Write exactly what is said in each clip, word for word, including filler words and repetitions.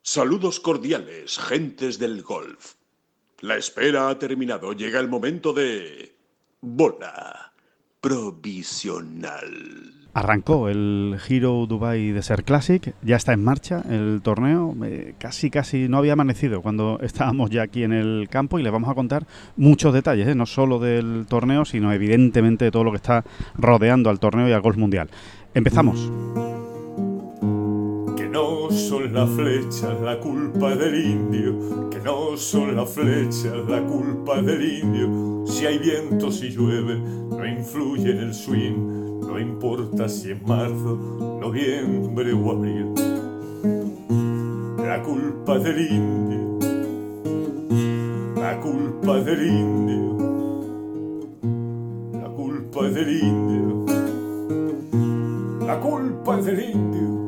Saludos cordiales, gentes del golf. La espera ha terminado. Llega el momento de... bola provisional. Arrancó el Hero Dubai Desert Classic, ya está en marcha el torneo, eh, casi casi no había amanecido cuando estábamos ya aquí en el campo y les vamos a contar muchos detalles, ¿eh? No solo del torneo, sino evidentemente de todo lo que está rodeando al torneo y al golf mundial. Empezamos. Que no son las flechas la culpa del indio, que no son las flechas la culpa del indio. Si hay viento, si llueve, no influye en el swing. No importa si es marzo, noviembre o abril. La culpa del indio, la culpa del indio, la culpa del indio, la culpa del indio.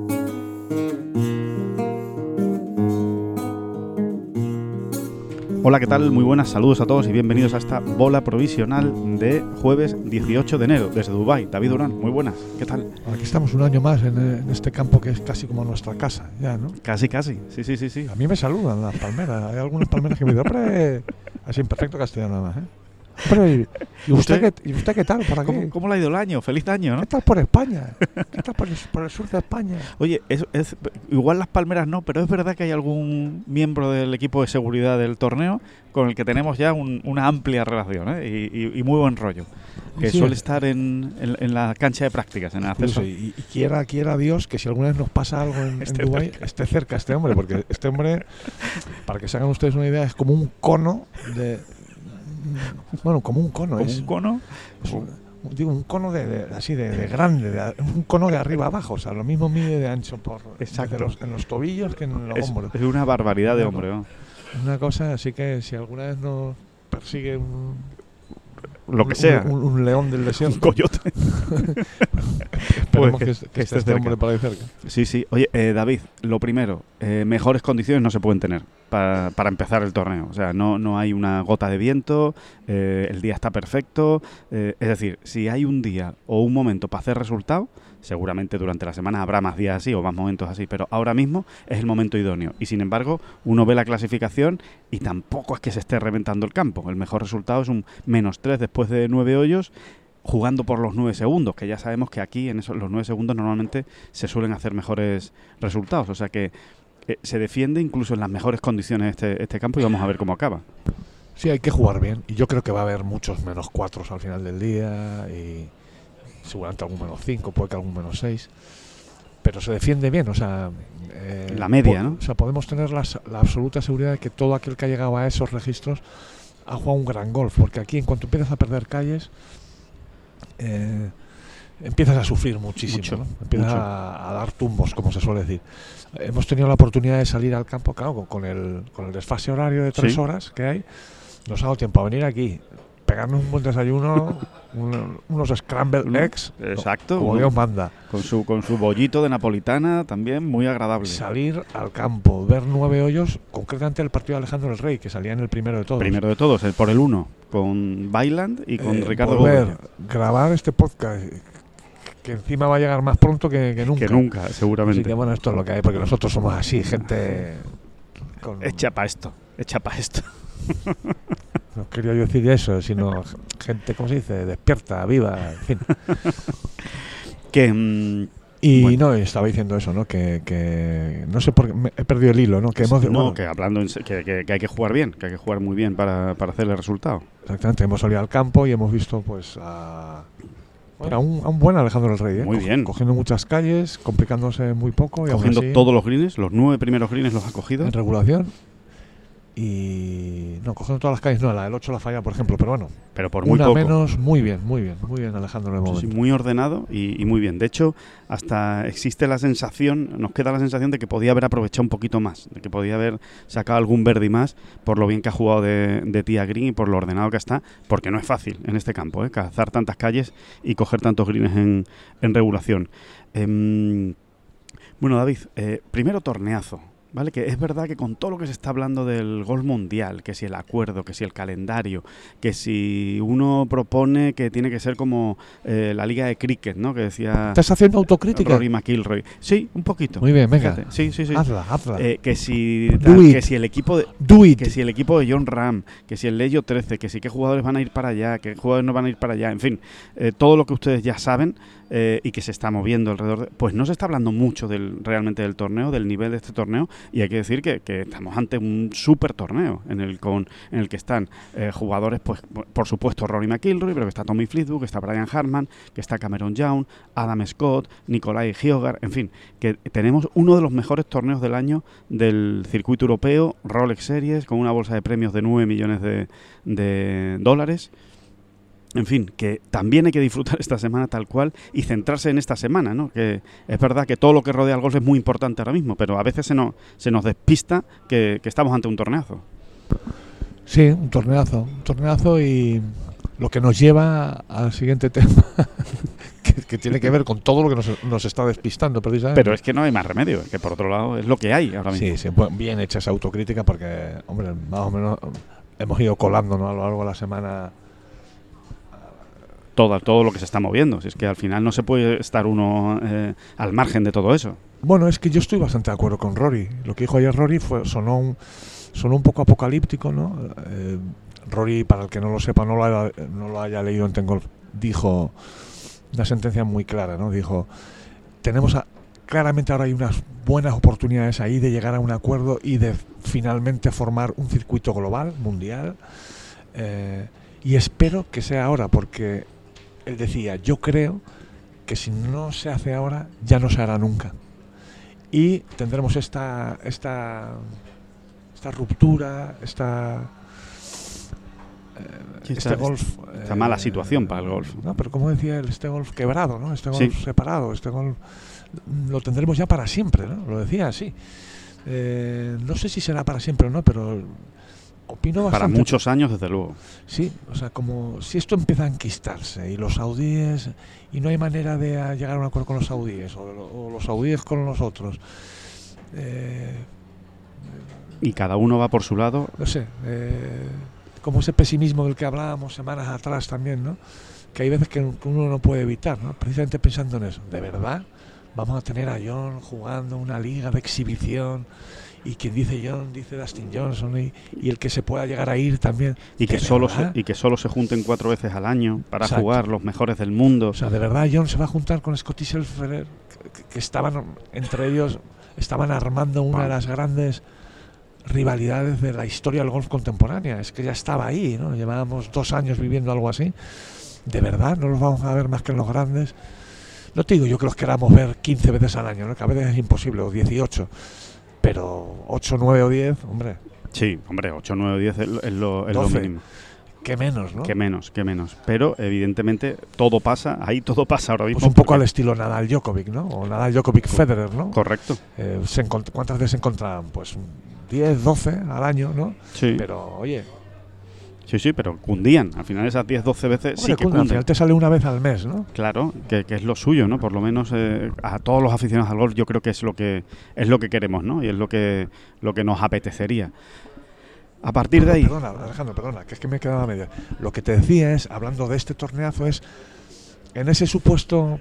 Hola, ¿qué tal? Muy buenas, saludos a todos y bienvenidos a esta bola provisional de jueves dieciocho de enero desde Dubái. David Durán, muy buenas, ¿qué tal? Aquí estamos un año más en, en este campo que es casi como nuestra casa, ya, ¿no? Casi, casi, sí, sí, sí, sí. A mí me saludan las palmeras, hay algunas palmeras que me dicen, hombre, así en perfecto castellano nada más, ¿eh? Pero, ¿y, y, usted, ¿Usted, qué, ¿Y usted qué tal por aquí? ¿Cómo, ¿Cómo le ha ido el año? Feliz año, ¿no? ¿Qué tal por España? ¿Qué tal por el, por el sur de España? Oye, es, es, igual las palmeras no, pero es verdad que hay algún miembro del equipo de seguridad del torneo con el que tenemos ya un, una amplia relación, ¿eh? y, y, y muy buen rollo, que sí, suele estar en, en, en la cancha de prácticas, en el acceso. Y, y quiera, quiera Dios que si alguna vez nos pasa algo en, en Dubái, cerca. esté cerca este hombre, porque este hombre, para que se hagan ustedes una idea, es como un cono de... Bueno, como un cono. ¿Como es un cono? Es un, digo, un cono de, de así de, de grande, de, un cono de arriba abajo, o sea, lo mismo mide de ancho por los, en los tobillos que en los es, hombros. Es una barbaridad de hombre, ¿no? Una cosa, así que si alguna vez nos persigue un... lo que sea. Un, un, un león del desierto. Un coyote. Esperemos pues que, que, que esté este hombre por ahí cerca. Sí, sí. Oye, eh, David, lo primero, eh, mejores condiciones no se pueden tener para, para empezar el torneo. O sea, no, no hay una gota de viento, eh, el día está perfecto. Eh, es decir, si hay un día o un momento para hacer resultado, seguramente durante la semana habrá más días así o más momentos así, pero ahora mismo es el momento idóneo. Y sin embargo, uno ve la clasificación y tampoco es que se esté reventando el campo. El mejor resultado es un menos tres después de nueve hoyos, jugando por los nueve segundos, que ya sabemos que aquí en esos, los nueve segundos normalmente se suelen hacer mejores resultados. O sea que eh, se defiende incluso en las mejores condiciones este, este campo y vamos a ver cómo acaba. Sí, hay que jugar bien. Y yo creo que va a haber muchos menos cuatro al final del día y seguramente algún menos cinco, puede que algún menos seis. Pero se defiende bien, o sea... Eh, la media, ¿no? O sea, podemos tener la, la absoluta seguridad de que todo aquel que ha llegado a esos registros ha jugado un gran golf. Porque aquí, en cuanto empiezas a perder calles... Eh, empiezas a sufrir muchísimo, mucho, ¿no? Empiezas mucho. A, a dar tumbos, como se suele decir. Hemos tenido la oportunidad de salir al campo, claro, con el, con el desfase horario de tres ¿Sí? horas que hay. Nos ha dado tiempo a venir aquí, pegarnos un buen desayuno, un, unos scrambled eggs, exacto, como Dios manda. Con su, con su bollito de napolitana, también muy agradable. Salir al campo, ver nueve hoyos, concretamente el partido de Alejandro el Rey, que salía en el primero de todos. Primero de todos, el por el uno, con Bailand y con eh, Ricardo volver, Gómez. Grabar este podcast, que encima va a llegar más pronto que, que nunca. Que nunca, seguramente. Así que bueno, esto es lo que hay, porque nosotros somos así, gente... Con... Echa pa' esto, echa pa' esto. No quería yo decir eso, sino gente, ¿cómo se dice? Despierta, viva, en fin. que... Mmm, y bueno. no, estaba diciendo eso, ¿no? Que, que no sé por qué, me he perdido el hilo, ¿no? Que hemos, no, bueno, que hablando, en, que, que, que hay que jugar bien, que hay que jugar muy bien para, para hacer el resultado. Exactamente, hemos salido al campo y hemos visto, pues, a... Bueno, a, un, a un buen Alejandro el Rey, ¿eh? Muy bien. Cogiendo muchas calles, complicándose muy poco. Y cogiendo así, todos los greens, los nueve primeros greens los ha cogido. En regulación. Y no, cogiendo todas las calles, no, la del ocho la falla, por ejemplo, pero bueno, pero por muy una poco. menos, muy bien, muy bien, muy bien Alejandro en el momento. Sí, muy ordenado y, y muy bien. De hecho, hasta existe la sensación, nos queda la sensación de que podía haber aprovechado un poquito más, de que podía haber sacado algún birdie más por lo bien que ha jugado de, de tee a green y por lo ordenado que está, porque no es fácil en este campo, ¿eh? Cazar tantas calles y coger tantos greens en, en regulación. Eh, bueno, David, eh, primero torneazo. ¿vale? Que es verdad que con todo lo que se está hablando del golf mundial, que si el acuerdo, que si el calendario, que si uno propone que tiene que ser como eh, la liga de cricket, ¿no? Que decía... ¿Estás haciendo autocrítica? Rory McIlroy. Sí, un poquito. Muy bien, venga. Fíjate. Sí, sí, sí. Hazla, hazla. Eh, que si Do tal, it. que si el equipo de Do it. que si el equipo de John Ram, que si el Leyo trece, que si qué jugadores van a ir para allá, qué jugadores no van a ir para allá, en fin, eh, todo lo que ustedes ya saben eh, y que se está moviendo alrededor de, pues no se está hablando mucho del realmente del torneo, del nivel de este torneo, y hay que decir que, que estamos ante un super torneo en el con en el que están eh, jugadores, pues por supuesto Rory McIlroy, pero que está Tommy Fleetwood, que está Brian Harman, que está Cameron Young, Adam Scott, Nicolai Hjøgaard, en fin, que tenemos uno de los mejores torneos del año del circuito europeo, Rolex Series, con una bolsa de premios de nueve millones de, de dólares. En fin, que también hay que disfrutar esta semana tal cual y centrarse en esta semana, ¿no? Que es verdad que todo lo que rodea al golf es muy importante ahora mismo, pero a veces se nos, se nos despista que, que estamos ante un torneazo. Sí, un torneazo, un torneazo y lo que nos lleva al siguiente tema, que, que tiene que ver con todo lo que nos, nos está despistando precisamente. Pero es que no hay más remedio, es que por otro lado es lo que hay ahora mismo. Sí, sí, pues bien hecha esa autocrítica porque, hombre, más o menos hemos ido colándonos a lo largo de la semana. Todo, todo lo que se está moviendo. Si es que al final no se puede estar uno eh, al margen de todo eso. Bueno, es que yo estoy bastante de acuerdo con Rory. Lo que dijo ayer Rory fue sonó un, sonó un poco apocalíptico, ¿no? Eh, Rory, para el que no lo sepa, no lo haya, no lo haya leído en Ten Golf, dijo una sentencia muy clara, ¿no? Dijo, tenemos a, claramente ahora hay unas buenas oportunidades ahí de llegar a un acuerdo y de finalmente formar un circuito global, mundial, eh, y espero que sea ahora, porque él decía, yo creo que si no se hace ahora, ya no se hará nunca. Y tendremos esta esta esta ruptura, esta eh, Sí, este esta, golf esta eh, mala situación para el golf. No, pero como decía él, este golf quebrado, ¿no? Este golf Sí. separado, este golf lo tendremos ya para siempre, ¿no? Lo decía así. Eh, no sé si será para siempre o no, pero opino bastante. Para muchos años, desde luego. Sí, o sea, como si esto empieza a enquistarse y los saudíes, y no hay manera de a, llegar a un acuerdo con los saudíes, o, o los saudíes con los otros. Eh, Y cada uno va por su lado. no sé, eh, como ese pesimismo del que hablábamos semanas atrás también, ¿no? Que hay veces que uno no puede evitar, ¿no? Precisamente pensando en eso. ¿De verdad vamos a tener a John jugando una liga de exhibición? Y quien dice John, dice Dustin Johnson, y, y el que se pueda llegar a ir también. Y que, ¿De solo se, verdad? y que solo se junten cuatro veces al año para Exacto. jugar los mejores del mundo. O sea, ¿de verdad John se va a juntar con Scottie Scheffler? Que, que estaban, entre ellos, estaban armando una de las grandes rivalidades de la historia del golf contemporánea. Es que ya estaba ahí, ¿no? Llevábamos dos años viviendo algo así. ¿De verdad no los vamos a ver más que en los grandes? No te digo yo que los queramos ver quince veces al año, ¿no? Que a veces es imposible, o dieciocho. Pero ocho, nueve o diez, hombre. Sí, hombre, ocho, nueve, diez es lo, es lo, es lo doce. mínimo. ¿Qué menos, no? Que menos, que menos. Pero evidentemente todo pasa, ahí todo pasa ahora mismo. Pues un poco porque- al estilo Nadal-Djokovic, ¿no? O Nadal-Djokovic-Federer, ¿no? Correcto. Eh, se encont- ¿Cuántas veces se encontraban? Pues diez, doce al año, ¿no? Sí. Pero, oye, Sí, sí, pero cundían. Al final esas diez, doce veces hombre, sí que cunda, al cunden. final te sale una vez al mes, ¿no? Claro, que, que es lo suyo, ¿no? Por lo menos eh, a todos los aficionados al golf yo creo que es lo que es lo que queremos, ¿no? Y es lo que lo que nos apetecería. A partir de ahí, Perdona, Alejandro, perdona, que es que me he quedado a media. Lo que te decía es, hablando de este torneazo, es en ese supuesto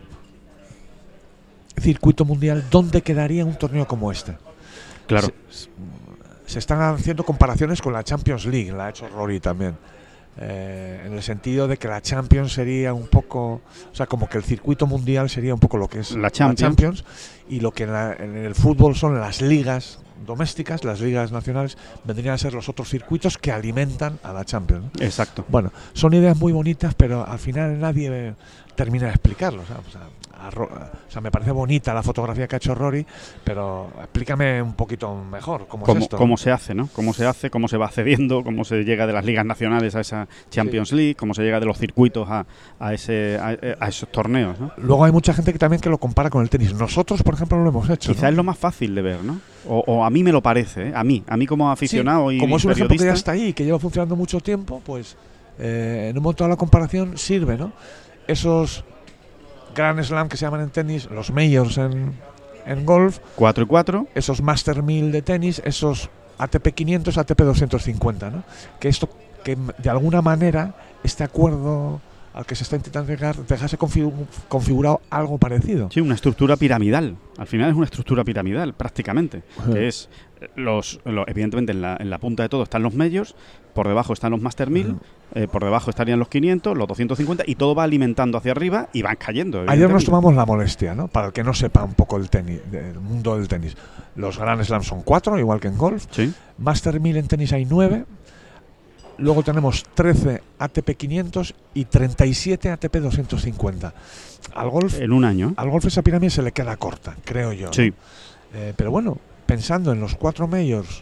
circuito mundial, ¿dónde quedaría un torneo como este? claro, Se, se están haciendo comparaciones con la Champions League, la ha hecho Rory también. Eh, en el sentido de que la Champions sería un poco, o sea, como que el circuito mundial sería un poco lo que es La Champions. y lo que en, la- en el fútbol son las ligas domésticas, las ligas nacionales, vendrían a ser los otros circuitos que alimentan a la Champions, ¿no? exacto. Bueno, son ideas muy bonitas, pero al final nadie eh, termina de explicarlo. ¿sabes? O sea, a Ro- o sea, me parece bonita la fotografía que ha hecho Rory, pero explícame un poquito mejor cómo, Cómo, es esto. cómo se hace, ¿no? Cómo se hace, cómo se va accediendo, cómo se llega de las ligas nacionales a esa Champions League, cómo se llega de los circuitos a, a ese a, a esos torneos, ¿no? Luego hay mucha gente que también que lo compara con el tenis. Nosotros, por ejemplo, no lo hemos hecho. Quizás ¿no? es lo más fácil de ver, ¿no? O, o a mí me lo parece, ¿eh? A mí, a mí como aficionado Sí, y como es un ejemplo que ya periodista. está ahí, que lleva funcionando mucho tiempo, pues eh, en un momento de la comparación sirve, ¿no? Esos Grand Slam que se llaman en tenis, los majors en, en golf, cuatro y cuatro. esos Master mil de tenis, esos A T P quinientos, A T P doscientos cincuenta, ¿no? Que esto, que de alguna manera este acuerdo al que se está intentando llegar dejase configu configurado algo parecido. Sí, una estructura piramidal. Al final es una estructura piramidal, prácticamente. Uh-huh. Que es, los, los evidentemente, en la, en la punta de todo están los majors, por debajo están los Master mil, uh-huh. eh, por debajo estarían los quinientos, los doscientos cincuenta, y todo va alimentando hacia arriba y van cayendo. Ayer nos tomamos la molestia, ¿no? Para el que no sepa un poco el tenis, del mundo del tenis. Los Grand Slam son cuatro, igual que en golf. Sí. Master mil en tenis hay nueve. Luego tenemos trece A T P quinientos y treinta y siete A T P doscientos cincuenta. Al golf, en un año. Al golf esa pirámide se le queda corta, creo yo. Sí. ¿no? Eh, pero bueno, pensando en los cuatro majors,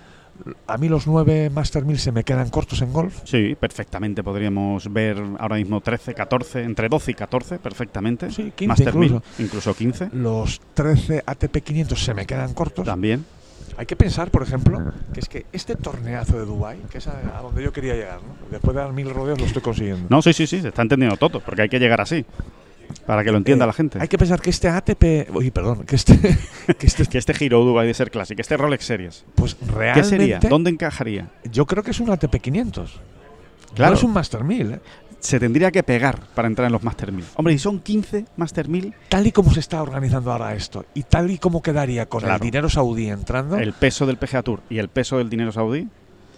a mí los nueve Master mil se me quedan cortos en golf. Sí, perfectamente podríamos ver ahora mismo trece, catorce, entre doce y catorce, perfectamente. Sí, quince Master incluso. mil, incluso quince. Los trece A T P quinientos se me quedan cortos. También. Hay que pensar, por ejemplo, que es que este torneazo de Dubái, que es a, a donde yo quería llegar, ¿no? Después de dar mil rodeos lo estoy consiguiendo. No, sí, sí, sí, se está entendiendo todo, porque hay que llegar así, para que lo entienda eh, la gente. Hay que pensar que este A T P, uy, perdón, que este, que este, que este Hero Dubai de ser Classic, este Rolex Series, pues realmente, ¿qué sería? ¿Dónde encajaría? Yo creo que es un A T P quinientos. Claro, no es un Master mil, ¿eh? Se tendría que pegar para entrar en los Master mil. Hombre, y son quince Master mil. Tal y como se está organizando ahora esto, y tal y como quedaría con claro. el dinero saudí entrando. El peso del P G A Tour y el peso del dinero saudí.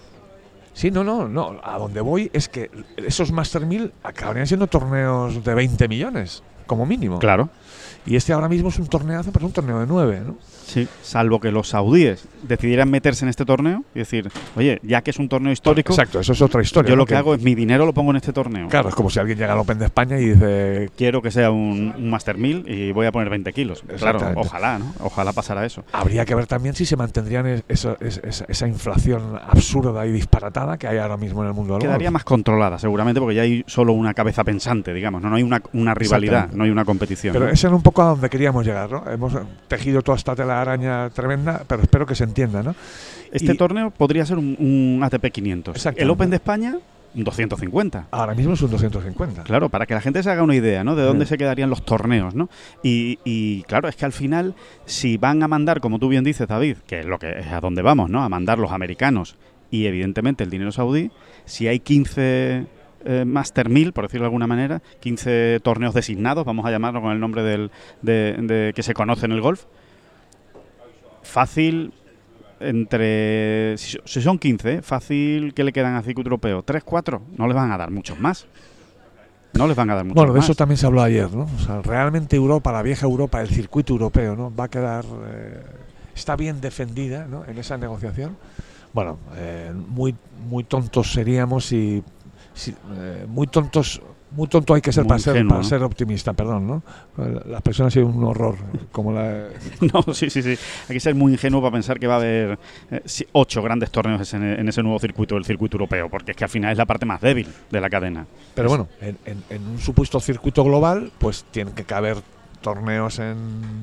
Sí, no, no, no. A donde voy es que esos Master mil acabarían siendo torneos de veinte millones, como mínimo. Claro. Y este ahora mismo es un torneazo, pero es un torneo de nueve, ¿no? Sí, salvo que los saudíes decidieran meterse en este torneo y decir, oye, ya que es un torneo histórico. Exacto, eso es otra historia. Yo ¿no? lo que, que hago es mi dinero lo pongo en este torneo. Claro, es como si alguien llega al Open de España y dice, quiero que sea un, un Master mil y voy a poner veinte kilos. Claro, ojalá, ¿no? Ojalá pasara eso. Habría que ver también si se mantendrían eso, esa, esa inflación absurda y disparatada que hay ahora mismo en el mundo del golf. Quedaría más controlada, seguramente, porque ya hay solo una cabeza pensante, digamos, no, no hay una, una rivalidad, no hay una competición. Pero ¿no? ese era un poco a donde queríamos llegar, ¿no? Hemos tejido toda esta tela araña tremenda, pero espero que se entienda, ¿no? Este y torneo podría ser un, un A T P quinientos. El Open de España, un doscientos cincuenta. Ahora mismo es un doscientos cincuenta. Claro, para que la gente se haga una idea, ¿no? De dónde sí. se quedarían los torneos, ¿no? Y, y claro, es que al final, si van a mandar, como tú bien dices, David, que es lo que es a donde vamos, ¿no? A mandar los americanos y evidentemente el dinero saudí, si hay quince eh, Master mil, por decirlo de alguna manera, quince torneos designados, vamos a llamarlo con el nombre del, de, de que se conoce en el golf, fácil, entre si, si son quince, fácil que le quedan al circuito europeo, tres, cuatro, no les van a dar muchos más. No les van a dar muchos más. Bueno, de eso también se habló ayer, ¿no? O sea, realmente Europa, la vieja Europa, el circuito europeo, ¿no? Va a quedar, eh, está bien defendida, ¿no? En esa negociación. Bueno, eh, muy muy tontos seríamos si, si eh, muy tontos muy tonto hay que ser, para, ingenuo, ser para ¿no? ser optimista, perdón, ¿no? Las personas han sido un horror, como la... No, sí, sí, sí. Hay que ser muy ingenuo para pensar que va a haber eh, ocho grandes torneos en, en ese nuevo circuito, el circuito europeo, porque es que al final es la parte más débil de la cadena. Pero es... bueno, en, en, en un supuesto circuito global, pues tienen que caber torneos en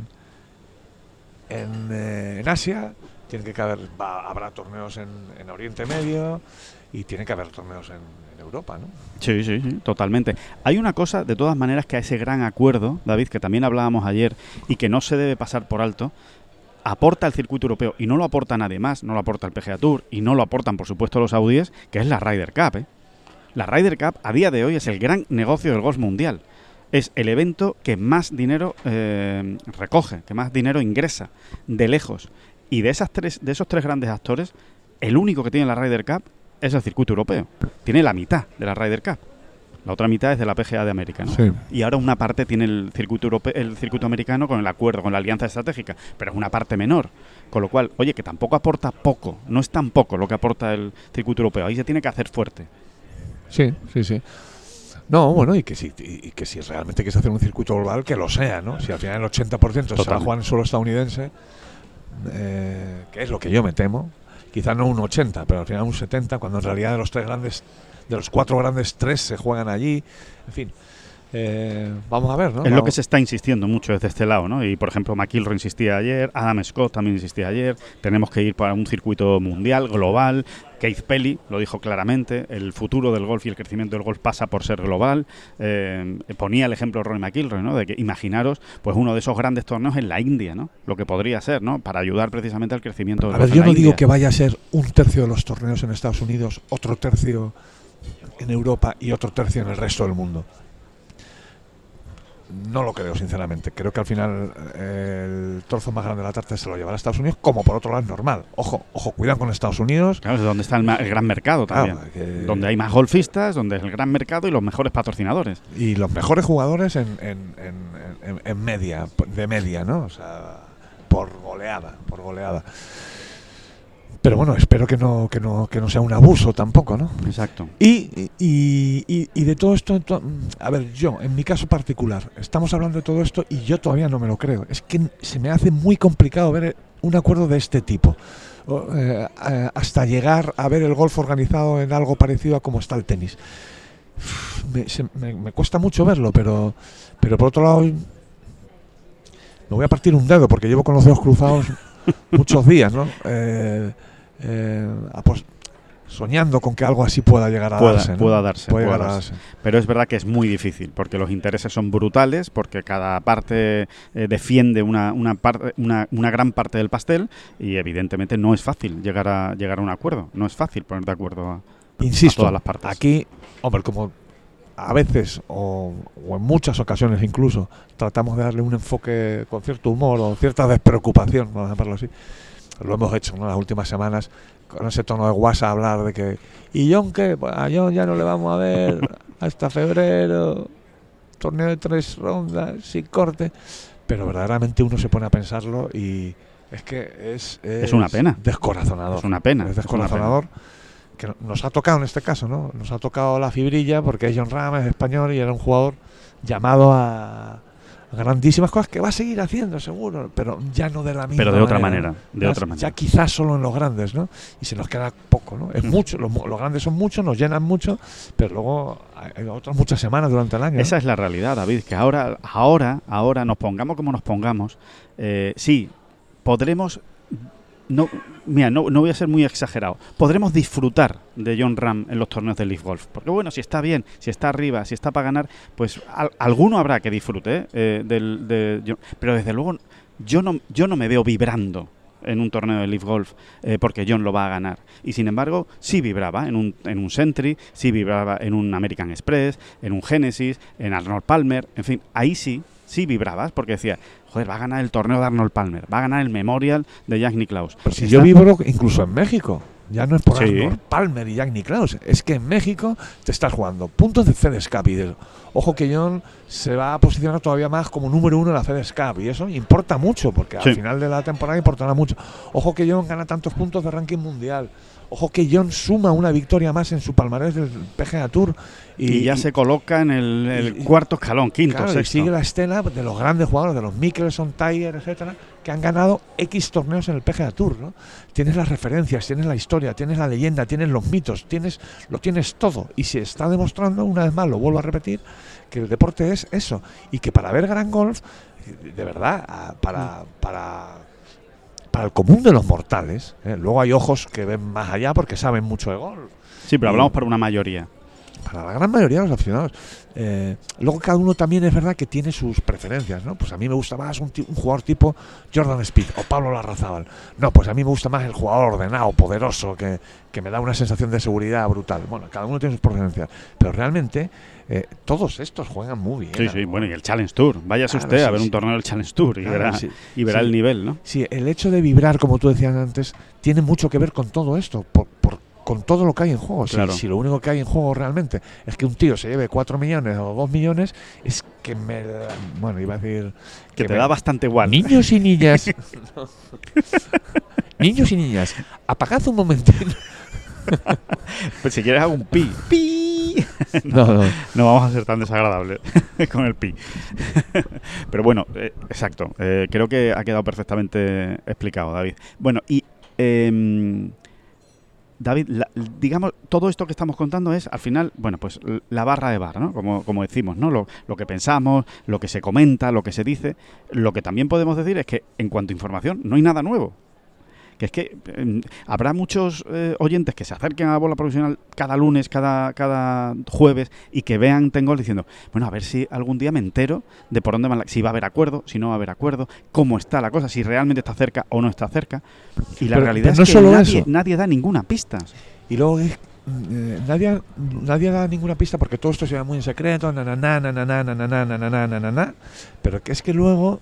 en, eh, en Asia, tienen que caber, va, habrá torneos en, en Oriente Medio y tiene que haber torneos en, en Europa, ¿no? Sí, sí, sí, totalmente. Hay una cosa, de todas maneras, que a ese gran acuerdo, David, que también hablábamos ayer y que no se debe pasar por alto, aporta el circuito europeo y no lo aporta nadie más, no lo aporta el P G A Tour y no lo aportan, por supuesto, los saudíes, que es la Ryder Cup, ¿eh? La Ryder Cup a día de hoy es el gran negocio del golf mundial. Es el evento que más dinero eh, recoge, que más dinero ingresa, de lejos. Y de esas tres, de esos tres grandes actores, el único que tiene la Ryder Cup es el circuito europeo. Tiene la mitad de la Ryder Cup. La otra mitad es de la P G A de América, ¿no? Sí. Y ahora una parte tiene el circuito europeo, el circuito americano con el acuerdo, con la alianza estratégica, pero es una parte menor. Con lo cual, oye, que tampoco aporta poco, no es tan poco lo que aporta el circuito europeo. Ahí se tiene que hacer fuerte. Sí, sí, sí. No, bueno, y que si y que si realmente quieres hacer un circuito global, que lo sea, ¿no? Si al final el ochenta por ciento se va a jugar en suelo estadounidense, eh, que es lo que yo me temo, quizá no un ochenta, pero al final un setenta, cuando en realidad de los tres grandes, de los cuatro grandes, tres se juegan allí, en fin. Eh, vamos a ver, ¿no? Es vamos. lo que se está insistiendo mucho desde este lado, ¿no? Y, por ejemplo, McIlroy insistía ayer, Adam Scott también insistía ayer, tenemos que ir para un circuito mundial, global. Keith Pelly lo dijo claramente, el futuro del golf y el crecimiento del golf pasa por ser global. Eh, ponía el ejemplo Rory McIlroy, ¿no? De que imaginaros pues uno de esos grandes torneos en la India, ¿no? Lo que podría ser, ¿no? Para ayudar precisamente al crecimiento del A golf ver, yo en no la digo India. que vaya a ser un tercio de los torneos en Estados Unidos, otro tercio en Europa y otro tercio en el resto del mundo. No lo creo, sinceramente. Creo que al final eh, el trozo más grande de la tarta se lo llevará a Estados Unidos, como por otro lado es normal. Ojo, ojo, cuidado con Estados Unidos. Claro, es donde está el, ma- el gran mercado también. Claro, que- Donde hay más golfistas, donde es el gran mercado y los mejores patrocinadores. Y los mejores jugadores en, en, en, en, en media, de media, ¿no? O sea, por goleada, por goleada. Pero bueno, espero que no, que no, que no sea un abuso tampoco, ¿no? Exacto. Y, y, y, y de todo esto, to- a ver, yo, en mi caso particular, estamos hablando de todo esto y yo todavía no me lo creo. Es que se me hace muy complicado ver un acuerdo de este tipo. O, eh, eh, hasta llegar a ver el golf organizado en algo parecido a como está el tenis. Uf, Me, se- me- me cuesta mucho verlo, pero, pero por otro lado, me voy a partir un dedo porque llevo con los dedos cruzados muchos días, ¿no? Eh, eh, ah, pues, soñando con que algo así pueda llegar a Pueda, darse, ¿no? pueda darse, Puede pueda llegar a darse. darse. Pero es verdad que es muy difícil, porque los intereses son brutales, porque cada parte eh, defiende una, una, parte, una, una gran parte del pastel y evidentemente no es fácil llegar a llegar a un acuerdo. No es fácil poner de acuerdo a, Insisto, a todas las partes. aquí, hombre, como a veces o, o en muchas ocasiones incluso tratamos de darle un enfoque con cierto humor o cierta despreocupación, vamos a llamarlo así. Lo hemos hecho, ¿no? Las últimas semanas con ese tono de WhatsApp, hablar de que ¿y John qué? Pues a John ya no le vamos a ver hasta febrero, torneo de tres rondas sin corte, pero verdaderamente uno se pone a pensarlo y es que es, es, Es una pena. descorazonador. Es una pena. Es es una pena. descorazonador. Que nos ha tocado en este caso, ¿no? Nos ha tocado la fibrilla porque John Ram es español y era un jugador llamado a grandísimas cosas que va a seguir haciendo seguro, pero ya no de la misma Pero de otra manera, manera, de ya, otra manera. ya quizás solo en los grandes, ¿no? Y se nos queda poco, ¿no? Es Mm. mucho, los, los grandes son muchos, nos llenan mucho, pero luego hay otras muchas semanas durante el año, ¿no? Esa es la realidad, David, que ahora, ahora, ahora nos pongamos como nos pongamos, eh, sí, podremos, no, mira, no, no voy a ser muy exagerado, podremos disfrutar de John Ram en los torneos del Leaf Golf, porque bueno, si está bien, si está arriba, si está para ganar, pues al, alguno habrá que disfrute, eh, del, de, yo, pero desde luego yo no, yo no me veo vibrando en un torneo de Leaf Golf eh, porque John lo va a ganar. Y sin embargo, sí vibraba en un, en un Sentry, sí vibraba en un American Express, en un Genesis, en Arnold Palmer, en fin, ahí sí, sí vibrabas porque decía, joder, va a ganar el torneo de Arnold Palmer, va a ganar el Memorial de Jack Nicklaus. Pero si Está- yo vibro incluso en México, ya no es por Sí. Arnold Palmer y Jack Nicklaus, es que en México te estás jugando puntos de FedEx Cup y de, ojo que John se va a posicionar todavía más como número uno en la FedEx Cup y eso importa mucho porque Sí. al final de la temporada importará mucho. Ojo que John gana tantos puntos de ranking mundial. Ojo que John suma una victoria más en su palmarés del P G A Tour y, y, ya se coloca en el, el y- cuarto escalón, quinto, claro, y sexto. sigue la estela de los grandes jugadores, de los Mickelson, Tiger, etcétera, que han ganado X torneos en el P G A Tour, ¿no? Tienes las referencias, tienes la historia, tienes la leyenda, tienes los mitos, tienes lo tienes todo y se está demostrando una vez más, lo vuelvo a repetir, que el deporte es eso y que para ver gran golf, de verdad, ah, para para para el común de los mortales, ¿eh? Luego hay ojos que ven más allá porque saben mucho de golf. Sí, pero y- hablamos para una mayoría. Para la gran mayoría de los aficionados. Eh, luego cada uno también es verdad que tiene sus preferencias, ¿no? Pues a mí me gusta más un, ti- un jugador tipo Jordan Speed o Pablo Larrazábal. No, pues a mí me gusta más el jugador ordenado, poderoso, que, que me da una sensación de seguridad brutal. Bueno, cada uno tiene sus preferencias. Pero realmente eh, todos estos juegan muy bien. Sí, sí, ¿no? bueno, y el Challenge Tour. Váyase Claro, usted sí, a ver sí. un torneo del Challenge Tour y Claro, verá, sí, y verá sí. el nivel, ¿no? Sí, el hecho de vibrar, como tú decías antes, tiene mucho que ver con todo esto, por, por- con todo lo que hay en juego. Si, Claro. si lo único que hay en juego realmente es que un tío se lleve cuatro millones o dos millones, es que me... da- Bueno, iba a decir... Que te me- da bastante igual. Niños y niñas... Niños y niñas, apagad un momentín. Pues si quieres hago un pi. ¡Pi! No, no. No vamos a ser tan desagradables con el pi. Pero bueno, eh, exacto. Eh, creo que ha quedado perfectamente explicado, David. Bueno, y eh, David, la, digamos, todo esto que estamos contando es, al final, bueno, pues la barra de bar, ¿no? Como, como decimos, ¿no? Lo, lo que pensamos, lo que se comenta, lo que se dice. Lo que también podemos decir es que, en cuanto a información, no hay nada nuevo. Que es que eh, habrá muchos eh, oyentes que se acerquen a la bola profesional cada lunes, cada cada jueves y que vean Ten Golf diciendo, bueno, a ver si algún día me entero de por dónde van, la, si va a haber acuerdo, si no va a haber acuerdo, cómo está la cosa, si realmente está cerca o no está cerca. Y la pero, realidad pero es no que solo nadie, eso. nadie da ninguna pista. Y luego eh, nadie, nadie da ninguna pista porque todo esto se llama muy en secreto, na, na, na, na, na, na, na, na, na, na, na, na, na, pero que es que luego...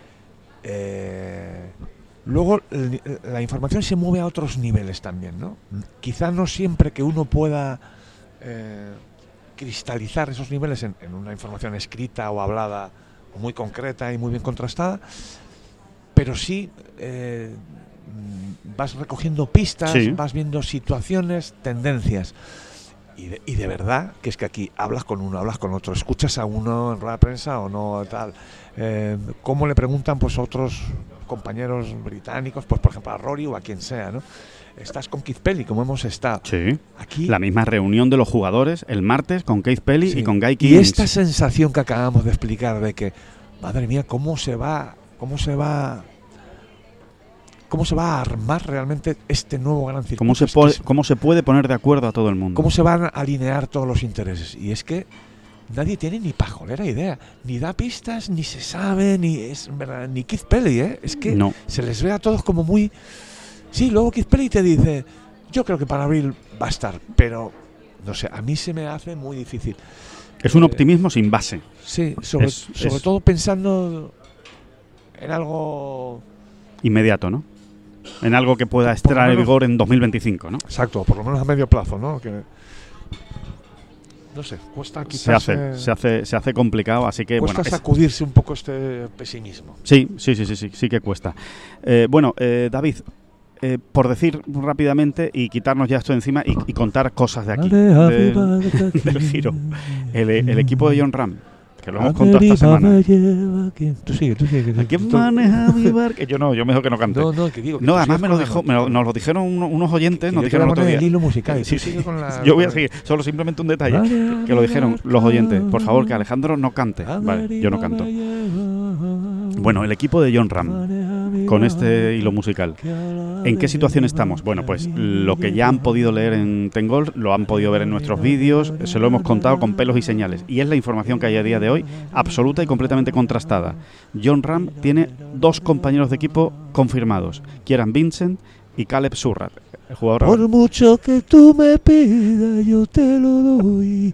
Eh, Luego la información se mueve a otros niveles también, ¿no? Quizá no siempre que uno pueda eh, cristalizar esos niveles en, en una información escrita o hablada o muy concreta y muy bien contrastada, pero sí eh, vas recogiendo pistas, sí. Vas viendo situaciones, tendencias. Y de, y de verdad que es que aquí hablas con uno, hablas con otro, escuchas a uno en rueda de prensa o no, tal. Eh, ¿Cómo le preguntan pues otros compañeros británicos, pues por ejemplo a Rory o a quien sea, ¿no? Estás con Keith Pelley, como hemos estado. Sí. Aquí, la misma reunión de los jugadores el martes con Keith Pelley sí. y con Guy Keynes. Y esta sensación que acabamos de explicar de que, madre mía, cómo se va, cómo se va... ¿Cómo se va a armar realmente este nuevo gran circuito? ¿Cómo se, po- es, ¿Cómo se puede poner de acuerdo a todo el mundo? ¿Cómo se van a alinear todos los intereses? Y es que nadie tiene ni pajolera idea. Ni da pistas, ni se sabe, ni es verdad, ni Keith Pelley, ¿eh? Es que no. Se les ve a todos como muy... Sí, luego Keith Pelley te dice, yo creo que para abril va a estar, pero no sé, a mí se me hace muy difícil. Es un eh, optimismo sin base. Sí, sobre, es, sobre es todo pensando en algo... inmediato, ¿no? En algo que pueda estar en vigor en dos mil veinticinco, ¿no? Exacto, por lo menos a medio plazo, ¿no? Que, no sé, cuesta quizás... Se hace, se hace, se hace complicado, así que... Cuesta bueno, sacudirse es, un poco este pesimismo. Sí, sí, sí, sí, sí, sí que cuesta. Eh, bueno, eh, David, eh, por decir rápidamente y quitarnos ya esto de encima y, y contar cosas de aquí, de, del giro. El, el equipo de Jon Ram, que lo hemos contado esta semana. Tú sigue, tú sigue. ¿A quién maneja mi barco? Yo no, yo mejor que no cante. No, no, que digo. Que no, además me lo dijo, me lo, nos lo dijeron unos, unos oyentes, que nos dijeron el otro día. El hilo musical. Sí, sí, con la, yo voy a seguir. Solo simplemente un detalle que, que lo dijeron los oyentes. Por favor, que Alejandro no cante. Vale, yo no canto. Bueno, el equipo de Jon Ram con este hilo musical. ¿En qué situación estamos? Bueno, pues lo que ya han podido leer en Ten Golf lo han podido ver en nuestros vídeos, se lo hemos contado con pelos y señales. Y es la información que hay a día de hoy, absoluta y completamente contrastada. Jon Ram tiene dos compañeros de equipo confirmados, Kieran Vincent y Caleb Surratt, el jugador. Por mucho que tú me pidas, yo te lo doy.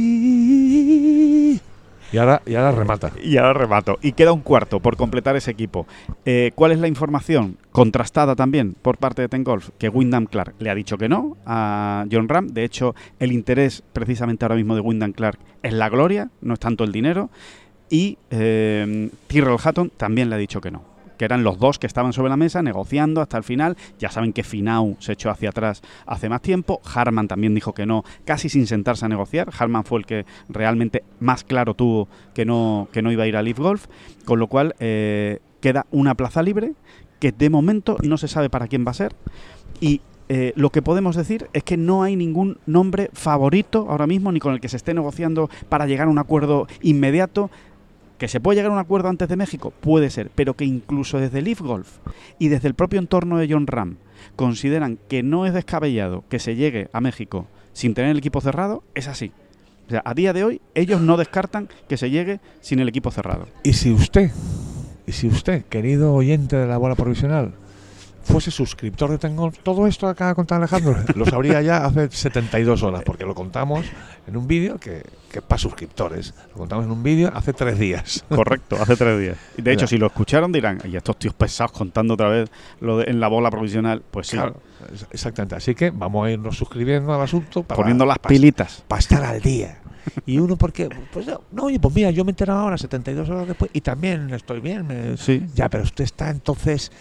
Y ahora, y ahora remata. Y ahora remato. Y queda un cuarto por completar ese equipo. Eh, ¿Cuál es la información? Contrastada también por parte de Ten Golf, que Wyndham Clark le ha dicho que no a Jon Ram. De hecho, el interés precisamente ahora mismo de Wyndham Clark es la gloria, no es tanto el dinero. Y eh, Tyrrell Hatton también le ha dicho que no, que eran los dos que estaban sobre la mesa negociando hasta el final. Ya saben que Finau se echó hacia atrás hace más tiempo. Harman también dijo que no, casi sin sentarse a negociar. Harman fue el que realmente más claro tuvo que no, que no iba a ir a Live Golf, con lo cual eh, queda una plaza libre que de momento no se sabe para quién va a ser. Y Eh, lo que podemos decir es que no hay ningún nombre favorito ahora mismo, ni con el que se esté negociando para llegar a un acuerdo inmediato. ¿Que se puede llegar a un acuerdo antes de México? Puede ser, pero que incluso desde Live Golf y desde el propio entorno de Jon Ram consideran que no es descabellado que se llegue a México sin tener el equipo cerrado, es así. O sea, a día de hoy ellos no descartan que se llegue sin el equipo cerrado. Y si usted, y si usted, querido oyente de la bola provisional, fuese suscriptor de Ten Golf, todo esto que acaba de contar Alejandro lo sabría ya hace setenta y dos horas, porque lo contamos en un vídeo que, que para suscriptores. Lo contamos en un vídeo hace tres días. Correcto, hace tres días. De hecho, si lo escucharon dirán, y estos tíos pesados contando otra vez lo de, en la bola provisional, pues sí. Claro, exactamente. Así que vamos a irnos suscribiendo al asunto. Para, poniendo las para, pilitas. Para estar al día. Y uno porque, pues no, no, oye, pues mira, yo me he enterado ahora setenta y dos horas después y también estoy bien. Me, sí. Ya, pero usted está entonces...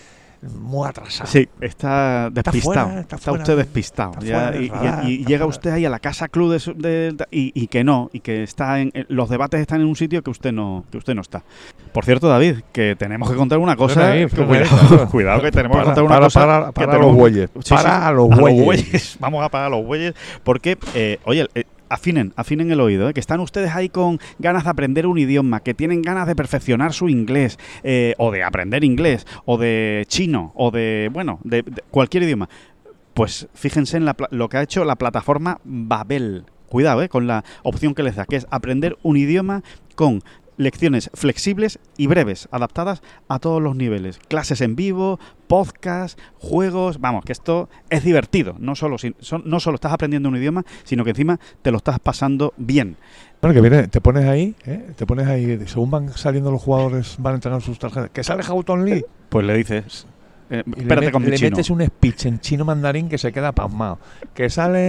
muy atrasado. Sí, está despistado. fuera, está está fuera usted de- despistado. está Ya, fuera del y, y- radar, y está llega fuera. usted ahí a la casa club de, su- de- y, y que no, y que está en eh, los debates están en un sitio que usted no que usted no está. Por cierto, David, que tenemos que contar una cosa. Frena ahí, que frena cuidado, ahí, claro. cuidado, que tenemos que Para, contar una para, cosa. para, que para tenemos- los bueyes. Sí, Para sí, a los a bueyes. Vamos a parar a los bueyes, porque, eh, oye, eh, afinen, afinen el oído, ¿eh? Que están ustedes ahí con ganas de aprender un idioma, que tienen ganas de perfeccionar su inglés, eh, o de aprender inglés, o de chino, o de, bueno, de, de cualquier idioma. Pues fíjense en la pla- lo que ha hecho la plataforma Babel. Cuidado, ¿eh? Con la opción que les da, que es aprender un idioma con lecciones flexibles y breves, adaptadas a todos los niveles. Clases en vivo, podcast, juegos. Vamos, que esto es divertido. No solo, si- son- no solo estás aprendiendo un idioma, sino que encima te lo estás pasando bien. Bueno, que viene, te pones ahí, ¿eh? Te pones ahí, según van saliendo los jugadores, van entregando sus tarjetas. Que sale Houghton Lee. Pues le dices, eh, Y espérate le, met- con mi le chino. metes un speech en chino mandarín que se queda pasmado. Que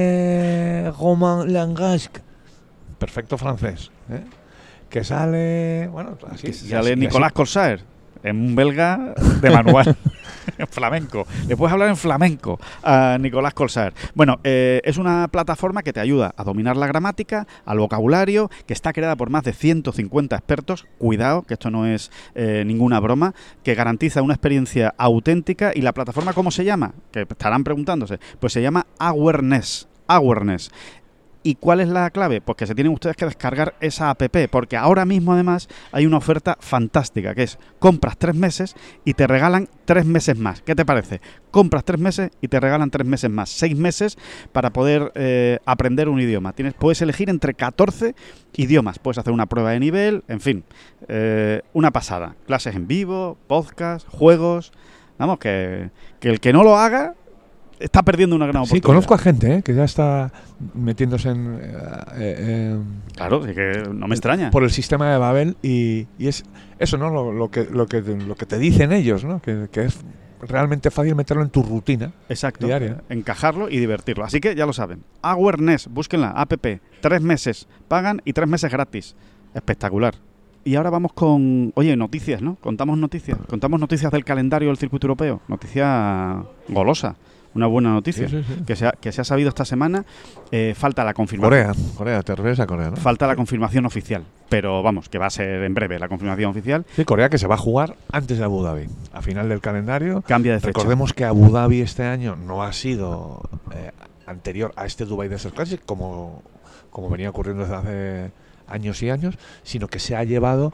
sale Romain Langasque, perfecto francés. ¿eh? Que sale, bueno, así. Que y sale así- y Nicolás así. Corsair, en un belga de manual, en flamenco. Le puedes hablar en flamenco a Nicolás Corsair. Bueno, eh, es una plataforma que te ayuda a dominar la gramática, al vocabulario, que está creada por más de ciento cincuenta expertos. Cuidado, que esto no es eh, ninguna broma, que garantiza una experiencia auténtica. ¿Y la plataforma cómo se llama? Que estarán preguntándose. Pues se llama Awareness. Awareness. ¿Y cuál es la clave? Pues que se tienen ustedes que descargar esa app, porque ahora mismo además hay una oferta fantástica, que es compras tres meses y te regalan tres meses más. ¿Qué te parece? Compras tres meses y te regalan tres meses más. Seis meses para poder eh, aprender un idioma. Tienes, puedes elegir entre catorce idiomas. Puedes hacer una prueba de nivel, en fin, eh, una pasada. Clases en vivo, podcast, juegos. Vamos, que, que el que no lo haga está perdiendo una gran Sí, oportunidad. conozco a gente ¿eh? que ya está metiéndose en, eh, eh, Claro, sí que no me extraña. por el sistema de Babel y, y es eso, ¿no? Lo, lo que lo que lo que te dicen ellos, ¿no? Que, que es realmente fácil meterlo en tu rutina. Exacto. diaria. Encajarlo y divertirlo. Así que ya lo saben. Awareness, búsquenla, app. Tres meses pagan y tres meses gratis. Espectacular. Y ahora vamos con, oye, noticias, ¿no? Contamos noticias. Contamos noticias del calendario del circuito europeo. Noticia golosa. Una buena noticia. Sí, sí, sí. Que, se ha, que se ha sabido esta semana. Eh, falta la confirmación. Corea, Corea, te refieres a Corea, ¿no? Falta la confirmación oficial. Pero vamos, que va a ser en breve la confirmación oficial. Sí, Corea que se va a jugar antes de Abu Dhabi, a final del calendario. Cambia de fecha. Recordemos que Abu Dhabi este año no ha sido eh, anterior a este Dubai Desert Classic, como, como venía ocurriendo desde hace años y años, sino que se ha llevado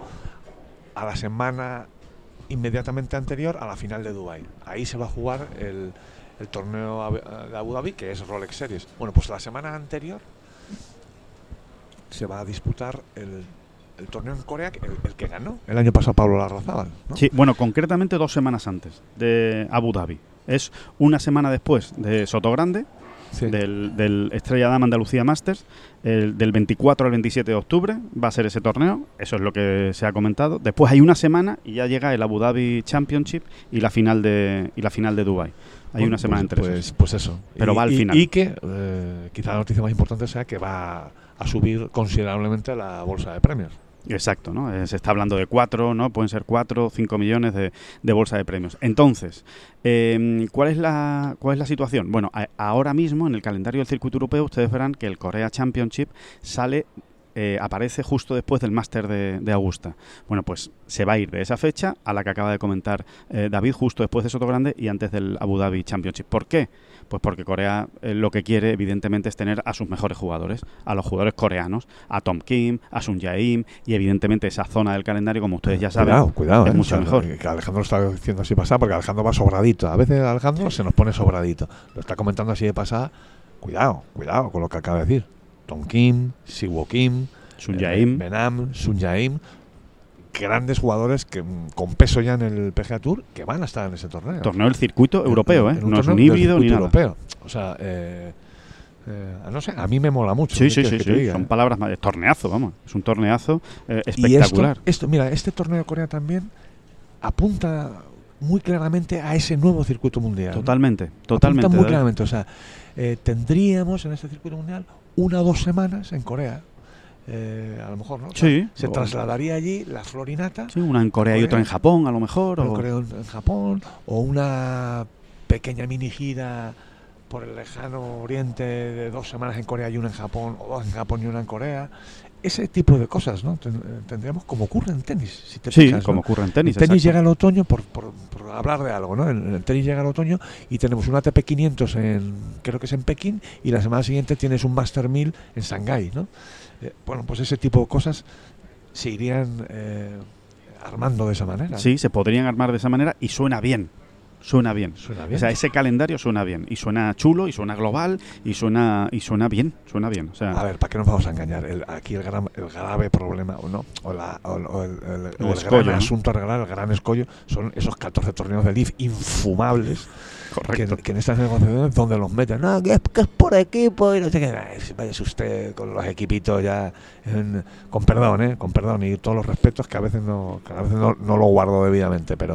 a la semana inmediatamente anterior a la final de Dubai. Ahí se va a jugar el, el torneo ab- de Abu Dhabi, que es Rolex Series. Bueno, pues la semana anterior se va a disputar el, el torneo en Corea, el, el que ganó el año pasado Pablo Larrazábal, ¿no? Sí, bueno, concretamente dos semanas antes de Abu Dhabi. Es una semana después de Sotogrande, Sí. del, del Estrella Damm Andalucía Masters, el, del veinticuatro al veintisiete de octubre va a ser ese torneo, eso es lo que se ha comentado. Después hay una semana y ya llega el Abu Dhabi Championship y la final de y la final de Dubai. Hay Bueno, una semana pues, entre pues, esos. pues eso. Pero y, va al y- final. Y que eh, quizá la noticia más importante sea que va a subir considerablemente la bolsa de premios. Exacto, ¿no? Eh, se está hablando de cuatro, ¿no? Pueden ser cuatro, cinco millones de, de bolsa de premios. Entonces, eh, ¿cuál es la cuál es la situación? Bueno, a- ahora mismo en el calendario del circuito europeo ustedes verán que el Korea Championship sale eh, aparece justo después del Máster de, de Augusta. Bueno, pues se va a ir de esa fecha a la que acaba de comentar eh, David, justo después de Sotogrande y antes del Abu Dhabi Championship. ¿Por qué? Pues porque Corea eh, lo que quiere, evidentemente, es tener a sus mejores jugadores, a los jugadores coreanos, a Tom Kim, a Sun Jae-im, y evidentemente esa zona del calendario, como ustedes ya saben, Cuidado, cuidado. es eh, mucho o sea, mejor. Que Alejandro lo está diciendo así pasada porque Alejandro va sobradito. A veces Alejandro se nos pone sobradito. Lo está comentando así de pasada. Cuidado, cuidado con lo que acaba de decir. Tom Kim, Siwoo Kim, Sun eh, Jae-im. Benam, Sun Jae-im, grandes jugadores que mm, con peso ya en el P G A Tour que van a estar en ese torneo. Torneo del circuito europeo, ¿eh? En un No es torneo un del híbrido ni circuito nada. europeo. O sea, eh, eh, no sé, a mí me mola mucho. Sí, ¿qué sí, quieres sí, que te sí. diga, Son eh? palabras más. Torneazo, vamos. Es un torneazo eh, Y espectacular. esto, esto, mira, este torneo de Corea también apunta muy claramente a ese nuevo circuito mundial. ¿no? Totalmente, Apunta totalmente. muy David. claramente. O sea, eh, tendríamos en este circuito mundial una o dos semanas en Corea Eh, a lo mejor, ¿no? Sí. Se o, trasladaría allí la florinata. Sí, una en Corea, Corea y otra en Japón, a lo mejor. O o... creo en, en Japón, o una pequeña mini gira por el lejano oriente de dos semanas en Corea y una en Japón, o dos en Japón y una en Corea. Ese tipo de cosas, ¿no? Tendríamos como ocurre en tenis. Si te sí, fijas, como ¿no? ocurre en tenis. El tenis exacto. llega al otoño, por, por, por hablar de algo, ¿no? En el tenis llega al otoño y tenemos un A T P quinientos en, creo que es en Pekín, y la semana siguiente tienes un Master mil en Shanghái, ¿no? Eh, bueno, pues ese tipo de cosas se irían eh, armando de esa manera. Sí, se podrían armar de esa manera y suena bien. Suena bien. Suena bien. O sea, ese calendario suena bien. Y suena chulo, y suena global, y suena y suena bien. Suena bien. O sea, a ver, ¿para qué nos vamos a engañar? El, aquí el, gran, el grave problema, o no, o, la, o, o el, el, el, el escollo, gran ¿no? asunto a arreglar, el gran escollo, son esos catorce torneos de L I F infumables. Correcto. Que, que en estas negociaciones donde los meten, no, que es, que es por equipo y no sé qué, váyase usted con los equipitos ya, en, con perdón, ¿eh? Con perdón y todos los respetos que a veces no, que a veces no, no lo guardo debidamente, pero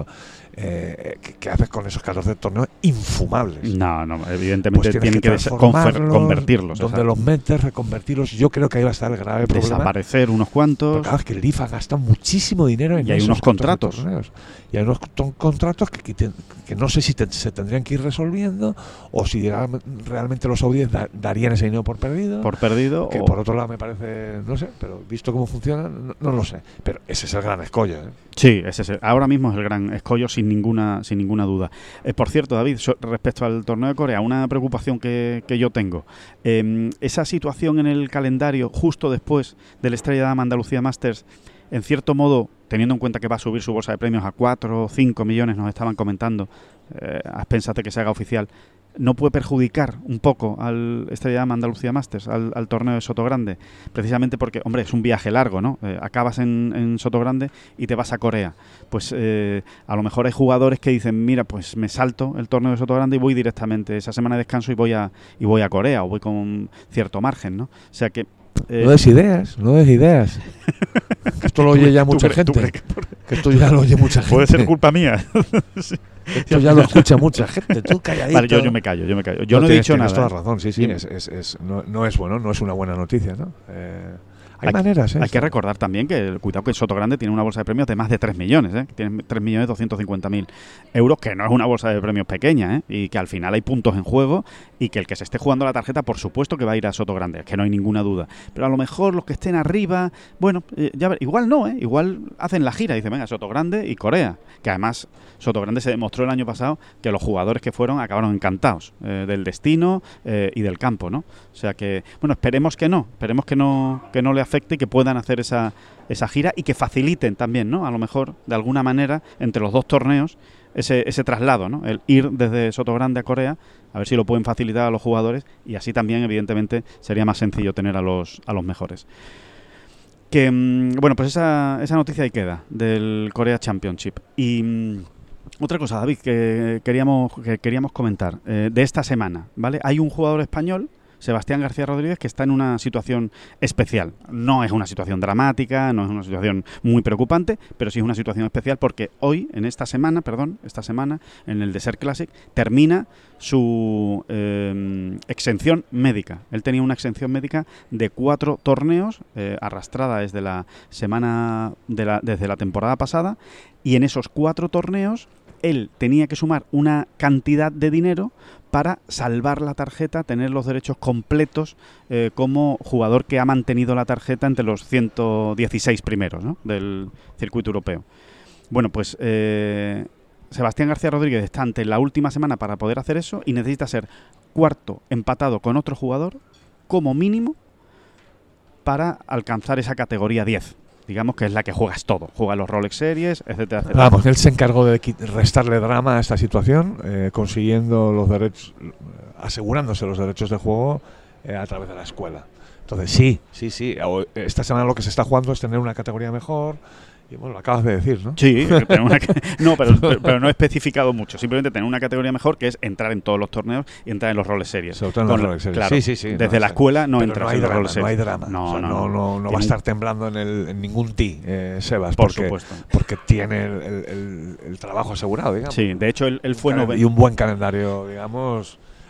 eh, ¿qué, ¿qué haces con esos catorce torneos infumables? No, no, evidentemente pues tienen que, que convertirlos. Donde los metes, reconvertirlos, yo creo que ahí va a estar el grave problema. Desaparecer unos cuantos. Porque claro, es que el I F A gasta muchísimo dinero en y hay unos contratos. Torneos. Y hay unos contratos que, que, que no sé si te, se tendrían que ir resolviendo o si realmente los saudíes da, darían ese dinero por perdido. Por perdido. Que o... por otro lado me parece, no sé, pero visto cómo funciona, no, no lo sé. Pero ese es el gran escollo, ¿eh? Sí, ese es el, ahora mismo es el gran escollo sin ninguna sin ninguna duda. Eh, por cierto, David, so, respecto al torneo de Corea, una preocupación que, que yo tengo. Eh, esa situación en el calendario justo después del Estrella Damm Andalucía Masters, en cierto modo, teniendo en cuenta que va a subir su bolsa de premios a cuatro o cinco millones, nos estaban comentando, eh, a expensas de que se haga oficial, ¿no puede perjudicar un poco al Estrella Damm Andalucía Masters, al, al torneo de Sotogrande? Precisamente porque, hombre, es un viaje largo, ¿no? Eh, acabas en, en Sotogrande y te vas a Corea. Pues eh, a lo mejor hay jugadores que dicen, mira, pues me salto el torneo de Sotogrande y voy directamente esa semana de descanso y voy a y voy a Corea, o voy con cierto margen, ¿no? O sea que... Eh, no des ideas, no des ideas. Que esto lo oye ya mucha gente. Que, que esto ya lo oye mucha gente. Puede ser culpa mía. Sí. Esto ya lo escucha mucha gente. Tú calladito. Vale, yo, yo me callo, yo me callo. Yo no, no he tienes, dicho tienes nada. Tienes toda la razón, sí, sí. Es, es, es, no, no es bueno, no es una buena noticia, ¿no? Eh, hay, hay maneras, ¿eh? Hay que recordar también que, cuidado, que el Sotogrande tiene una bolsa de premios de más de tres millones, ¿eh? Tiene tres millones doscientos cincuenta mil euros, que no es una bolsa de premios pequeña, ¿eh? Y que al final hay puntos en juego y que el que se esté jugando la tarjeta, por supuesto que va a ir a Sotogrande, es que no hay ninguna duda. Pero a lo mejor los que estén arriba, bueno, eh, ya ver, igual no, ¿eh? Igual hacen la gira y dicen, venga, Sotogrande y Corea, que además Sotogrande se demostró el año pasado que los jugadores que fueron acabaron encantados eh, del destino eh, y del campo, ¿no? O sea que, bueno, esperemos que no, esperemos que no, que no le afecte y que puedan hacer esa, esa gira y que faciliten también, ¿no? A lo mejor, de alguna manera, entre los dos torneos, ese, ese traslado, ¿no? El ir desde Sotogrande a Corea, a ver si lo pueden facilitar a los jugadores y así también, evidentemente, sería más sencillo tener a los, a los mejores. Que, bueno, pues esa, esa noticia ahí queda, del Korea Championship. Y... otra cosa, David, que queríamos, que queríamos comentar eh, de esta semana, ¿vale? Hay un jugador español, Sebastián García Rodríguez, que está en una situación especial. No es una situación dramática, no es una situación muy preocupante, pero sí es una situación especial porque hoy, en esta semana, perdón, esta semana, en el Desert Classic, termina su eh, exención médica. Él tenía una exención médica de cuatro torneos, eh, arrastrada desde la semana, de la, desde la temporada pasada, y en esos cuatro torneos él tenía que sumar una cantidad de dinero para salvar la tarjeta, tener los derechos completos eh, como jugador que ha mantenido la tarjeta entre los ciento dieciséis primeros, ¿no?, del circuito europeo. Bueno, pues eh, Sebastián García Rodríguez está ante la última semana para poder hacer eso y necesita ser cuarto empatado con otro jugador como mínimo para alcanzar esa categoría diez. Digamos que es la que juegas todo, juega los Rolex Series, etcétera, etcétera. Vamos, él se encargó de restarle drama a esta situación, eh, consiguiendo los derechos, asegurándose los derechos de juego eh, a través de la escuela. Entonces sí, sí, sí, esta semana lo que se está jugando es tener una categoría mejor. Y bueno, lo acabas de decir, ¿no? Sí, tener una, no, pero, pero, pero no he especificado mucho. Simplemente tener una categoría mejor, que es entrar en todos los torneos y entrar en los Rolex Series. Sobre todo en los Rolex Series. Claro, sí, sí, sí. Desde no, la escuela no pero entras no hay en los drama, Rolex Series. No hay drama. No, o sea, no, no, no, no va a estar temblando en, el, en ningún tee, eh, Sebas. Por porque, supuesto. Porque tiene el, el, el, el trabajo asegurado, digamos. Sí, de hecho él, él fue... un y un buen calendario, digamos...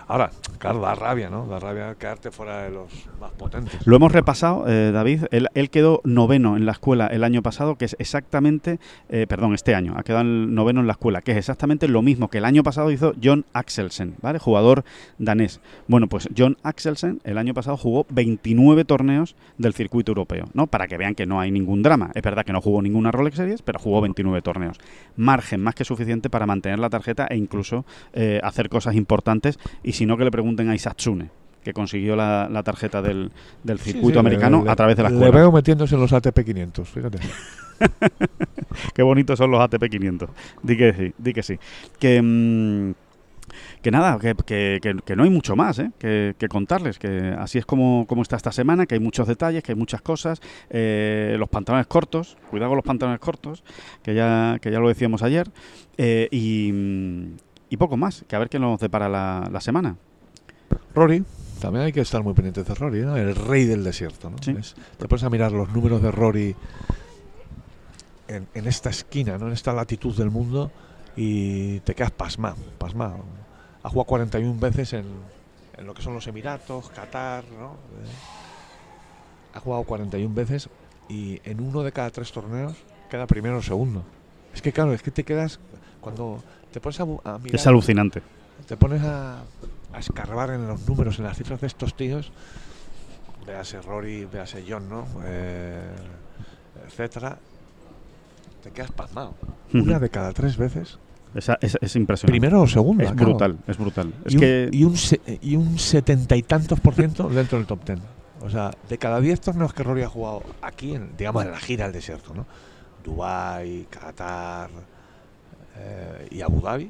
Ahora, claro, da rabia, ¿no? Da rabia quedarte fuera de los más potentes. Lo hemos repasado, eh, David. Él, él quedó noveno en la escuela el año pasado, que es exactamente, eh, perdón, este año, ha quedado el noveno en la escuela, que es exactamente lo mismo que el año pasado hizo John Axelsen, ¿vale? Jugador danés. Bueno, pues John Axelsen el año pasado jugó veintinueve torneos del circuito europeo, ¿no? Para que vean que no hay ningún drama. Es verdad que no jugó ninguna Rolex Series, pero jugó veintinueve torneos. Margen más que suficiente para mantener la tarjeta e incluso eh, hacer cosas importantes. Y si no, que le pregunten a Isatsune, que consiguió la, la tarjeta del, del circuito sí, sí, americano le, a través de la le escuela. Le veo metiéndose en los A T P quinientos, fíjate. Qué bonitos son los A T P quinientos. Di que sí, di que sí. Que, mmm, que nada, que, que, que, que no hay mucho más ¿eh? que, que contarles. Que así es como, como está esta semana, que hay muchos detalles, que hay muchas cosas. Eh, los pantalones cortos, cuidado con los pantalones cortos, que ya, que ya lo decíamos ayer. Eh, y... Y poco más, que a ver qué nos depara la, la semana. Rory, también hay que estar muy pendientes de Rory, ¿no? El rey del desierto, ¿no? Sí. Es, te pones a mirar los números de Rory en, en esta esquina, ¿no? En esta latitud del mundo y te quedas pasmado, pasmado. Ha jugado cuarenta y una veces en, en lo que son los Emiratos, Qatar, ¿no? Eh, ha jugado cuarenta y una veces y en uno de cada tres torneos queda primero o segundo. Es que claro, es que te quedas cuando... Te pones a, a mirar, es alucinante. Te pones a, a escarbar en los números, en las cifras de estos tíos. Véase Rory, véase John, ¿no? Eh, etcétera. Te quedas pasmado. Uh-huh. Una de cada tres veces. Es, es, es impresionante. Primero o segundo. Es claro. brutal, es brutal. Es y, que... un, y, un se, y un setenta y tantos por ciento dentro del top ten. O sea, de cada diez torneos que Rory ha jugado aquí, en, digamos, en la gira al desierto, ¿no? Dubái, Qatar... Eh, y Abu Dhabi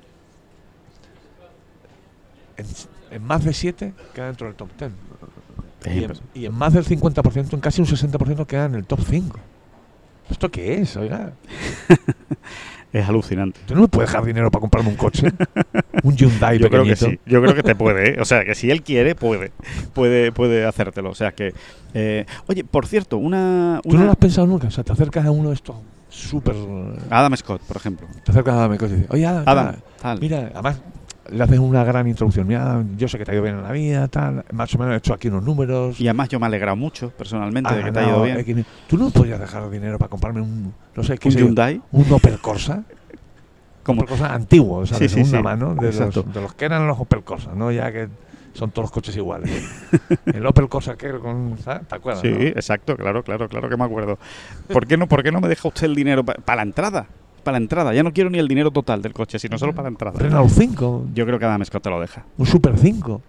en, en más de siete queda dentro del top ten y en, y en más del cincuenta por ciento, en casi un sesenta por ciento queda en el top cinco. ¿Esto qué es? Oiga, es alucinante. ¿Tú no me puedes dejar dinero para comprarme un coche? Un Hyundai yo pequeñito. Creo que sí. Yo creo que te puede, ¿eh? O sea, que si él quiere, puede puede puede hacértelo. O sea que eh, oye, por cierto, una, una... ¿Tú no lo has pensado nunca? O sea, te acercas a uno de estos súper... Adam Scott, por ejemplo. Te acercas a Adam Scott y dices, oye, Adam, Adam tal, mira, además le haces una gran introducción. Mira, Adam, yo sé que te ha ido bien en la vida, tal, más o menos he hecho aquí unos números. Y además yo me he alegrado mucho, personalmente, ah, de que te no, ha ido bien. Eh, ¿Tú no podrías dejar dinero para comprarme un, no sé, qué ¿Un sé, Hyundai? Un Opel Corsa? Como Opel Corsa antiguo, o sea, sí, de segunda sí, sí. mano, de los, de los que eran los Opel Corsa, ¿no? Ya que... son todos los coches iguales. El Opel Corsa que con, ¿sabes? ¿Te acuerdas? Sí, ¿no? exacto, claro, claro, claro que me acuerdo. ¿Por qué no, por qué no me deja usted el dinero para pa la entrada? Para la entrada. Ya no quiero ni el dinero total del coche, sino solo para la entrada. Renault cinco. Yo creo que Adam Scott te lo deja. Un Super cinco.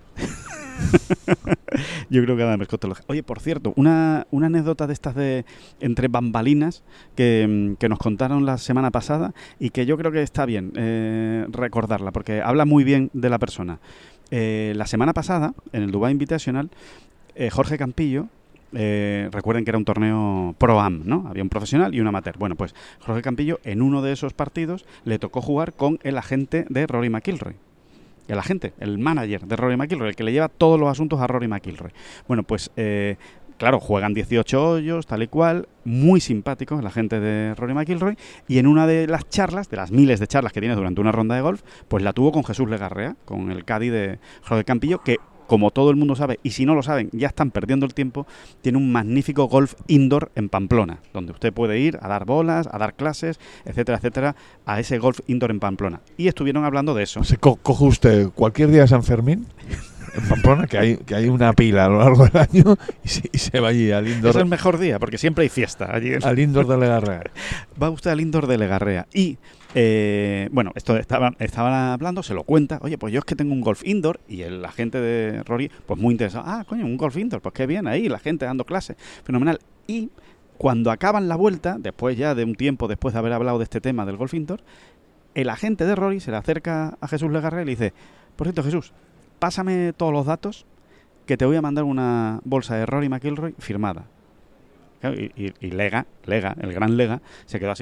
Yo creo que Adam Scott te lo deja. Oye, por cierto, una, una anécdota de estas de entre bambalinas que, que nos contaron la semana pasada y que yo creo que está bien eh, recordarla, porque habla muy bien de la persona. Eh, la semana pasada, en el Dubai Invitational, eh, Jorge Campillo, eh, recuerden que era un torneo Pro-Am, ¿no? Había un profesional y un amateur. Bueno, pues Jorge Campillo, en uno de esos partidos, le tocó jugar con el agente de Rory McIlroy. El agente, el manager de Rory McIlroy, el que le lleva todos los asuntos a Rory McIlroy. Bueno, pues... Eh, Claro, juegan dieciocho hoyos, tal y cual, muy simpático la gente de Rory McIlroy, y en una de las charlas, de las miles de charlas que tiene durante una ronda de golf, pues la tuvo con Jesús Legarrea, con el caddy de Jorge Campillo, que, como todo el mundo sabe, y si no lo saben, ya están perdiendo el tiempo, tiene un magnífico golf indoor en Pamplona, donde usted puede ir a dar bolas, a dar clases, etcétera, etcétera, a ese golf indoor en Pamplona. Y estuvieron hablando de eso. ¿Se co coge usted cualquier día de San Fermín? En Pamplona, que hay que hay una pila a lo largo del año y se, y se va allí al indoor. Es el mejor día, porque siempre hay fiesta allí. En... Al indoor de Legarrea. Va usted al indoor de Legarrea. Y, eh, bueno, esto estaban estaban hablando, se lo cuenta. Oye, pues yo es que tengo un golf indoor. Y el agente de Rory, pues muy interesado. Ah, coño, un golf indoor, pues qué bien ahí, la gente dando clases. Fenomenal. Y cuando acaban la vuelta, después ya de un tiempo, después de haber hablado de este tema del golf indoor, el agente de Rory se le acerca a Jesús Legarrea y le dice, por cierto, Jesús, pásame todos los datos que te voy a mandar una bolsa de Rory McIlroy firmada. Y, y, y Lega, Lega, el gran Lega, se quedó así como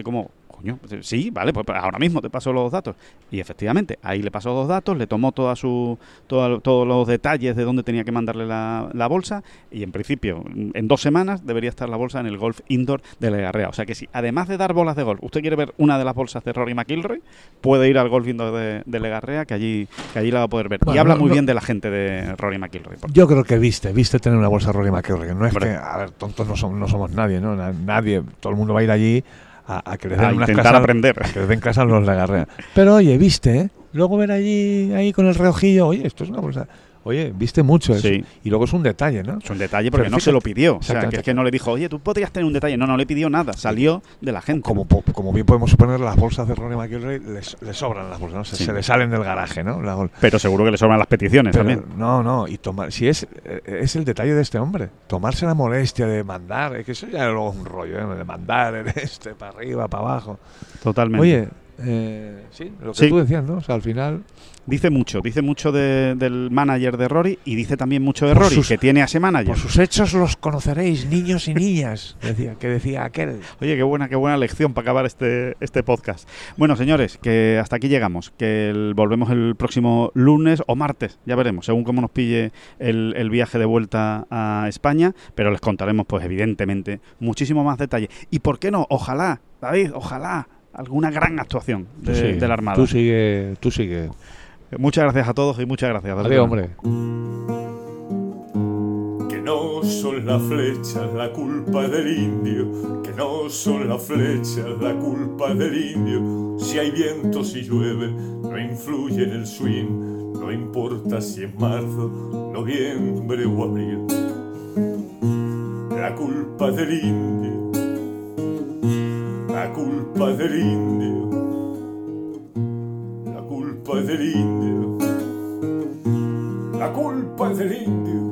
Coño, sí, vale, pues ahora mismo te paso los datos. Y efectivamente, ahí le pasó dos datos, le tomó toda su, toda, todos los detalles de dónde tenía que mandarle la, la bolsa, y en principio, en dos semanas debería estar la bolsa en el Golf Indoor de Legarrea. O sea que si, además de dar bolas de golf, usted quiere ver una de las bolsas de Rory McIlroy, puede ir al Golf Indoor de, de Legarrea, que allí, que allí la va a poder ver. Bueno, y habla no, muy no, bien de la gente de Rory McIlroy. Yo creo que viste, viste tener una bolsa de Rory McIlroy. No es Hombre. que, a ver, tontos no somos, no somos nadie, ¿no? Nadie, todo el mundo va a ir allí A, a que les den a unas intentar casas, aprender. Que les den casa los Legarrea. Pero oye, viste, ¿eh? Luego ver allí ahí con el reojillo, oye, esto es una bolsa. Oye, viste mucho eso. Sí. Y luego es un detalle, ¿no? Es un detalle porque Pero no fíjate, se lo pidió. O sea, que es que no le dijo, oye, tú podrías tener un detalle. No, no le pidió nada. Salió de la gente. Como, como bien podemos suponer, las bolsas de Rory McIlroy les, les sobran las bolsas, ¿no? Se, sí. se le salen del garaje, ¿no? La Pero seguro que le sobran las peticiones Pero, también. No, no. Y tomar, si es, es el detalle de este hombre. Tomarse la molestia de mandar. Es que eso ya luego es un rollo, ¿eh? De mandar en este, para arriba, para abajo. Totalmente. Oye, eh, sí, lo que sí. tú decías, ¿no? O sea, al final... Dice mucho, dice mucho de, del manager de Rory y dice también mucho de por Rory, sus, que tiene a ese manager. Por sus hechos los conoceréis, niños y niñas, decía, que decía aquel. Oye, qué buena, qué buena lección para acabar este, este podcast. Bueno, señores, que hasta aquí llegamos, que el, volvemos el próximo lunes o martes, ya veremos, según cómo nos pille el, el viaje de vuelta a España, pero les contaremos, pues evidentemente, muchísimo más detalle. Y por qué no, ojalá, David, ojalá, alguna gran actuación de, sí, de la Armada. Tú sigue, tú sigue. Muchas gracias a todos y muchas gracias. Adiós, hombre. Que no son las flechas la culpa del indio, que no son las flechas la culpa del indio. Si hay viento, si llueve, no influye en el swing, no importa si es marzo, noviembre o abril. La culpa del indio, la culpa del indio. La culpa es del indio, la culpa es del indio.